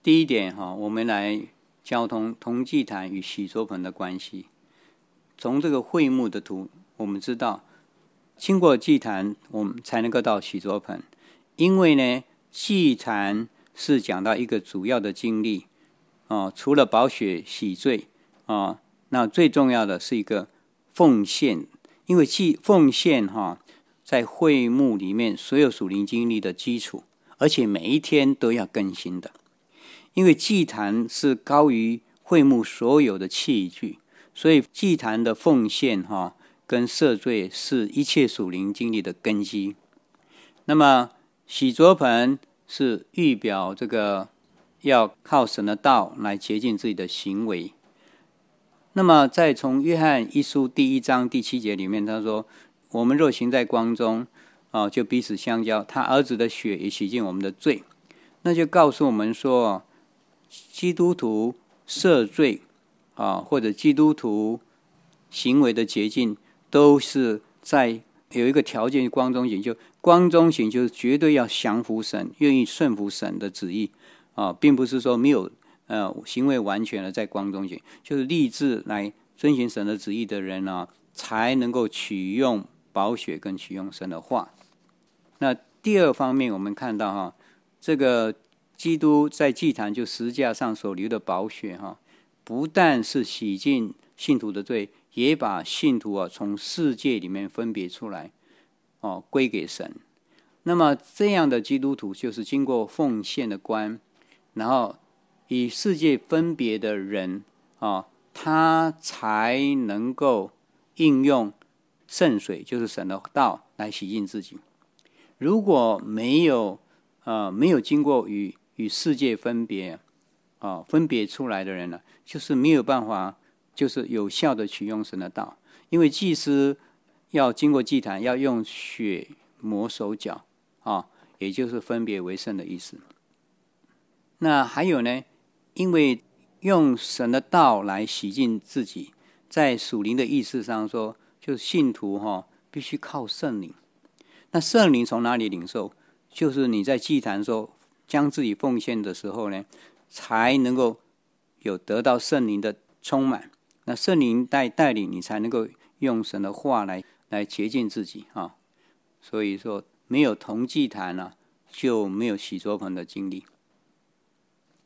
第一点我们来交通铜祭坛与洗濯盆的关系。从这个会幕的图，我们知道，经过祭坛，我们才能够到洗濯盆。因为呢，祭坛是讲到一个主要的经历除了宝血洗罪那最重要的是一个奉献。因为奉献在会幕里面所有属灵经历的基础，而且每一天都要更新的。因为祭坛是高于会幕所有的器具，所以祭坛的奉献跟赦罪是一切属灵经历的根基。那么洗濯盆是预表这个要靠神的道来洁净自己的行为。那么再从约翰一书第1章第7节里面，他说我们若行在光中就彼此相交，他儿子的血也洗净我们的罪。那就告诉我们说，基督徒赦罪或者基督徒行为的洁净，都是在有一个条件，光中行。就光中行就是绝对要降服神，愿意顺服神的旨意并不是说没有行为完全的在光中行，就是立志来遵行神的旨意的人才能够取用宝血跟取用神的话。那第二方面，我们看到这个基督在祭坛就十字架上所流的宝血不但是洗净信徒的罪，也把信徒从世界里面分别出来归给神。那么这样的基督徒就是经过奉献的关，然后与世界分别的人他才能够应用圣水，就是神的道来洗净自己。如果没有经过与世界分别出来的人呢，就是没有办法就是有效的取用神的道。因为祭司要经过祭坛，要用血抹手脚也就是分别为圣的意思。那还有呢，因为用神的道来洗净自己，在属灵的意思上说，就是信徒必须靠圣灵。那圣灵从哪里领受？就是你在祭坛说将自己奉献的时候呢，才能够有得到圣灵的充满。那圣灵带领你，才能够用神的话来洁净自己所以说没有铜祭坛就没有洗濯盆的经历。